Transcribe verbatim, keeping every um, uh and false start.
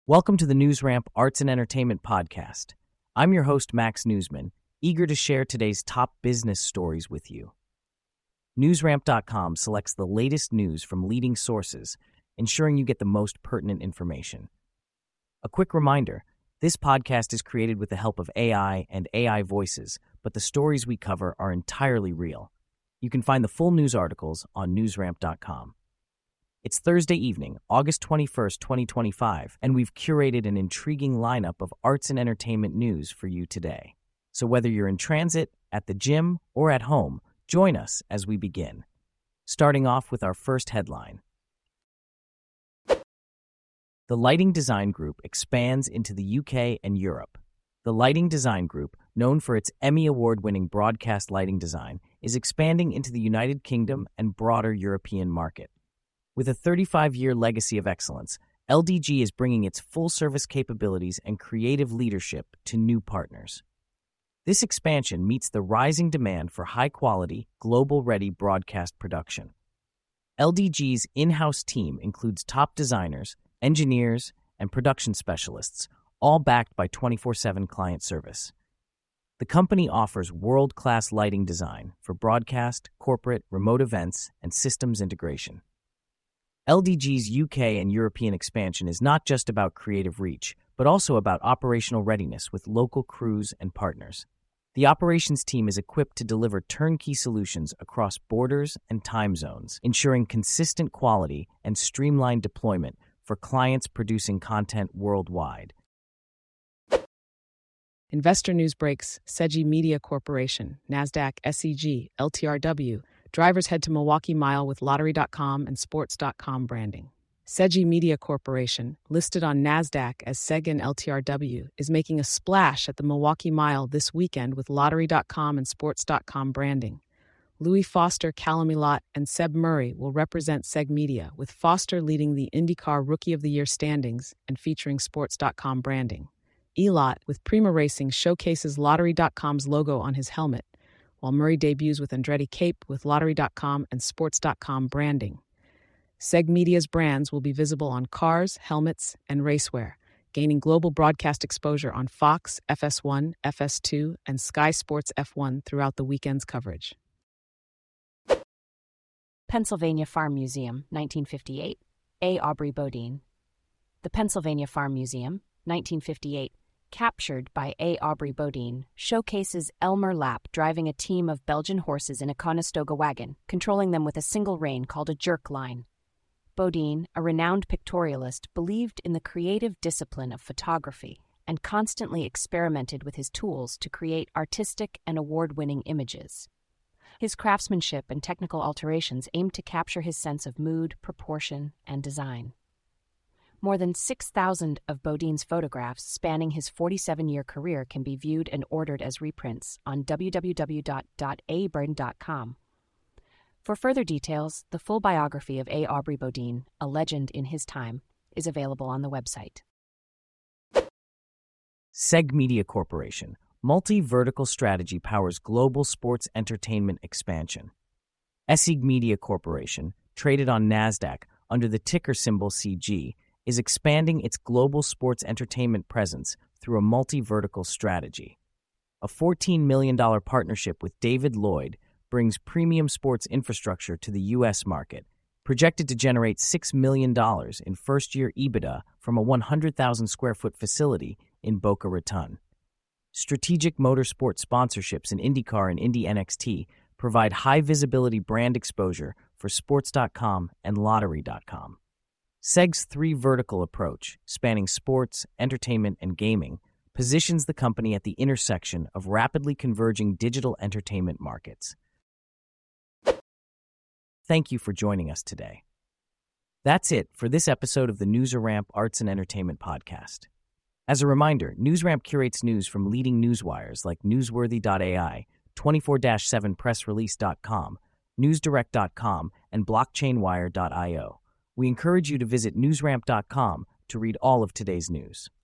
Welcome to the NewsRamp Arts and Entertainment Podcast. I'm your host, Max Newsman, eager to share today's top business stories with you. Newsramp dot com selects the latest news from leading sources, ensuring you get the most pertinent information. A quick reminder, this podcast is created with the help of A I and A I voices, but the stories we cover are entirely real. You can find the full news articles on Newsramp dot com. It's Thursday evening, August twenty-first, twenty twenty-five, and we've curated an intriguing lineup of arts and entertainment news for you today. So whether you're in transit, at the gym, or at home, join us as we begin. Starting off with our first headline. The Lighting Design Group expands into the U K and Europe. The Lighting Design Group, known for its Emmy Award-winning broadcast lighting design, is expanding into the United Kingdom and broader European market. With a thirty-five-year legacy of excellence, L D G is bringing its full-service capabilities and creative leadership to new partners. This expansion meets the rising demand for high-quality, global-ready broadcast production. L D G's in-house team includes top designers, engineers, and production specialists, all backed by twenty-four seven client service. The company offers world-class lighting design for broadcast, corporate, remote events, and systems integration. L D G's U K and European expansion is not just about creative reach, but also about operational readiness with local crews and partners. The operations team is equipped to deliver turnkey solutions across borders and time zones, ensuring consistent quality and streamlined deployment for clients producing content worldwide. Investor news breaks: Segi Media Corporation, NASDAQ, S E G, L T R W. Drivers head to Milwaukee Mile with Lottery dot com and Sports dot com branding. Segi Media Corporation, listed on NASDAQ as S E G and L T R W, is making a splash at the Milwaukee Mile this weekend with Lottery dot com and Sports dot com branding. Louis Foster, Callum Elott, and Seb Murray will represent Seg Media, with Foster leading the IndyCar Rookie of the Year standings and featuring Sports dot com branding. Elott, with Prima Racing, showcases Lottery dot com's logo on his helmet, while Murray debuts with Andretti Cape with Lottery dot com and Sports dot com branding. Seg Media's brands will be visible on cars, helmets, and racewear, gaining global broadcast exposure on Fox, F S one, F S two, and Sky Sports F one throughout the weekend's coverage. Pennsylvania Farm Museum, nineteen fifty-eight. A. Aubrey Bodine. The Pennsylvania Farm Museum, nineteen fifty-eight, captured by A. Aubrey Bodine, showcases Elmer Lapp driving a team of Belgian horses in a Conestoga wagon, controlling them with a single rein called a jerk line. Bodine, a renowned pictorialist, believed in the creative discipline of photography and constantly experimented with his tools to create artistic and award-winning images. His craftsmanship and technical alterations aimed to capture his sense of mood, proportion, and design. More than six thousand of Bodine's photographs spanning his forty-seven-year career can be viewed and ordered as reprints on w w w dot a burn dot com. For further details, the full biography of A. Aubrey Bodine, a legend in his time, is available on the website. Seg Media Corporation, multi-vertical strategy powers global sports entertainment expansion. S E G Media Corporation, traded on NASDAQ under the ticker symbol C G, is expanding its global sports entertainment presence through a multi-vertical strategy. A fourteen million dollars partnership with David Lloyd brings premium sports infrastructure to the U S market, projected to generate six million dollars in first-year EBITDA from a one hundred thousand square foot facility in Boca Raton. Strategic motorsport sponsorships in IndyCar and Indy N X T provide high-visibility brand exposure for Sports dot com and Lottery dot com. Seg's three-vertical approach, spanning sports, entertainment, and gaming, positions the company at the intersection of rapidly converging digital entertainment markets. Thank you for joining us today. That's it for this episode of the NewsRamp Arts and Entertainment Podcast. As a reminder, NewsRamp curates news from leading newswires like newsworthy dot A I, twenty-four seven press release dot com, newsdirect dot com, and blockchain wire dot io. We encourage you to visit newsramp dot com to read all of today's news.